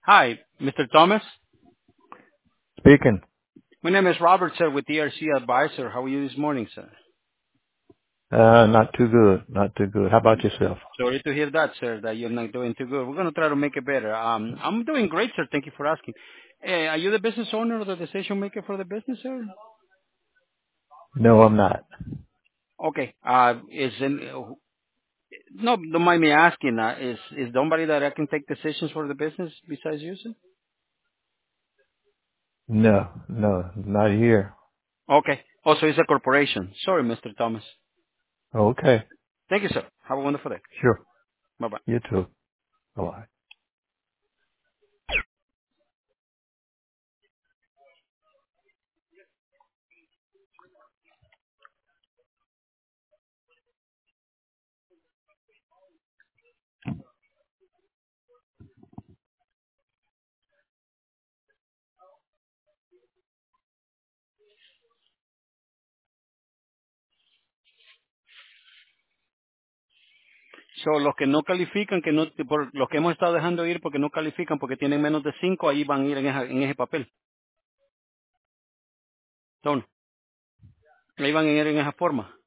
Hi, Mr. Thomas. Speaking. My name is Robert, sir, with DRC Advisor. How are you this morning, sir? Not too good. Not too good. How about yourself? Sorry to hear that, sir, that you're not doing too good. We're going to try to make it better. I'm doing great, sir. Thank you for asking. Are you the business owner or the decision maker for the business, sir? No, I'm not. Okay. No, don't mind me asking. Is somebody that I can take decisions for the business besides you, sir? No, no, not here. Okay. Also, it's a corporation. Sorry, Mr. Thomas. Okay. Thank you, sir. Have a wonderful day. Sure. Bye-bye. You too. Bye. Los que no califican, por los que hemos estado dejando ir porque no califican, porque tienen menos de 5, ahí van a ir en ese papel. Entonces, ahí van a ir en esa forma.